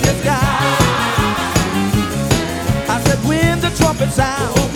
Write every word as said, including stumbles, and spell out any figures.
your sky. I said, when the trumpet sound,